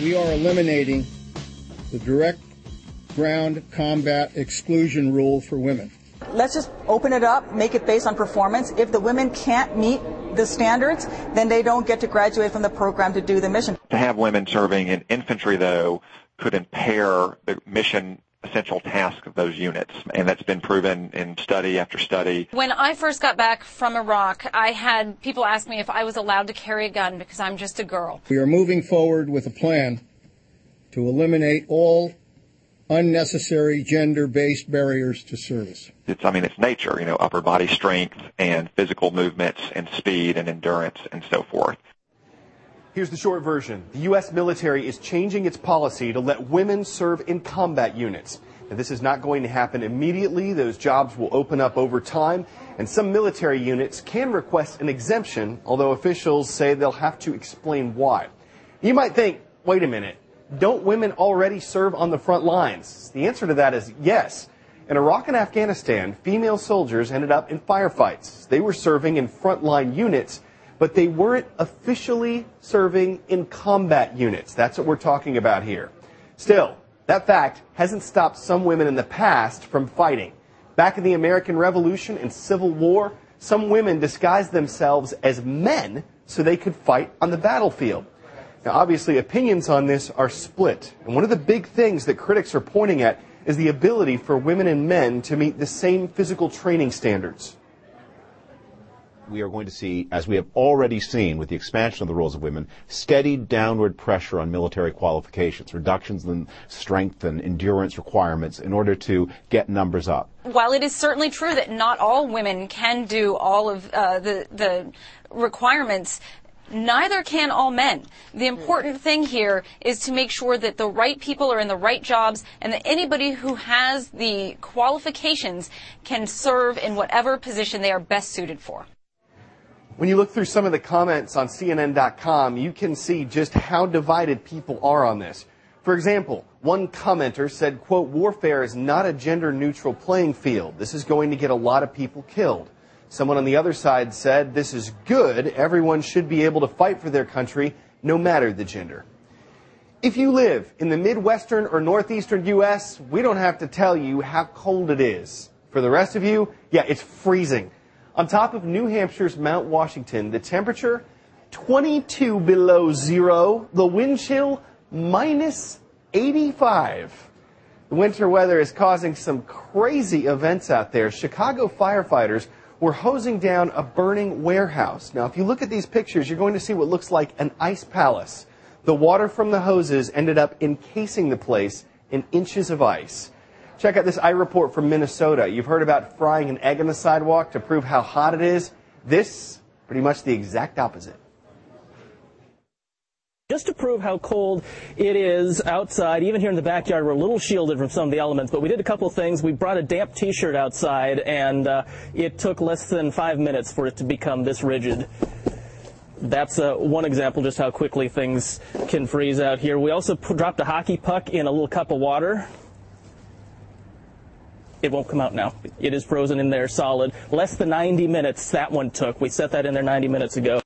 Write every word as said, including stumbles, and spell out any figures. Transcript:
we are eliminating the direct ground combat exclusion rule for women. Let's just open it up, make it based on performance. If the women can't meet the standards, then they don't get to graduate from the program to do the mission. To have women serving in infantry, though, could impair the mission essential task of those units, and that's been proven in study after study. When I first got back from Iraq, I had people ask me if I was allowed to carry a gun because I'm just a girl. We are moving forward with a plan to eliminate all unnecessary gender-based barriers to service. It's, I mean, it's nature, you know, upper body strength and physical movements and speed and endurance and so forth. Here's the short version. The U S military is changing its policy to let women serve in combat units. Now, this is not going to happen immediately. Those jobs will open up over time, and some military units can request an exemption, although officials say they'll have to explain why. You might think, wait a minute, don't women already serve on the front lines? The answer to that is yes. In Iraq and Afghanistan, female soldiers ended up in firefights. They were serving in frontline units, but they weren't officially serving in combat units. That's what we're talking about here. Still, that fact hasn't stopped some women in the past from fighting. Back in the American Revolution and Civil War, some women disguised themselves as men so they could fight on the battlefield. Now, obviously, opinions on this are split. And one of the big things that critics are pointing at is the ability for women and men to meet the same physical training standards. We are going to see, as we have already seen with the expansion of the roles of women, steady downward pressure on military qualifications, reductions in strength and endurance requirements in order to get numbers up. While it is certainly true that not all women can do all of uh, the, the requirements, neither can all men. The important thing here is to make sure that the right people are in the right jobs and that anybody who has the qualifications can serve in whatever position they are best suited for. When you look through some of the comments on C N N dot com, you can see just how divided people are on this. For example, one commenter said, quote, warfare is not a gender-neutral playing field. This is going to get a lot of people killed. Someone on the other side said, this is good. Everyone should be able to fight for their country, no matter the gender. If you live in the Midwestern or Northeastern U S, we don't have to tell you how cold it is. For the rest of you, yeah, it's freezing. On top of New Hampshire's Mount Washington, the temperature, twenty-two below zero. The wind chill, minus eighty-five. The winter weather is causing some crazy events out there. Chicago firefighters were hosing down a burning warehouse. Now, if you look at these pictures, you're going to see what looks like an ice palace. The water from the hoses ended up encasing the place in inches of ice. Check out this iReport from Minnesota. You've heard about frying an egg on the sidewalk to prove how hot it is. This, pretty much the exact opposite. Just to prove how cold it is outside, even here in the backyard, we're a little shielded from some of the elements, but we did a couple of things. We brought a damp T-shirt outside, and uh, it took less than five minutes for it to become this rigid. That's uh, one example just how quickly things can freeze out here. We also p- dropped a hockey puck in a little cup of water. It won't come out now. It is frozen in there solid. Less than ninety minutes that one took. We set that in there ninety minutes ago.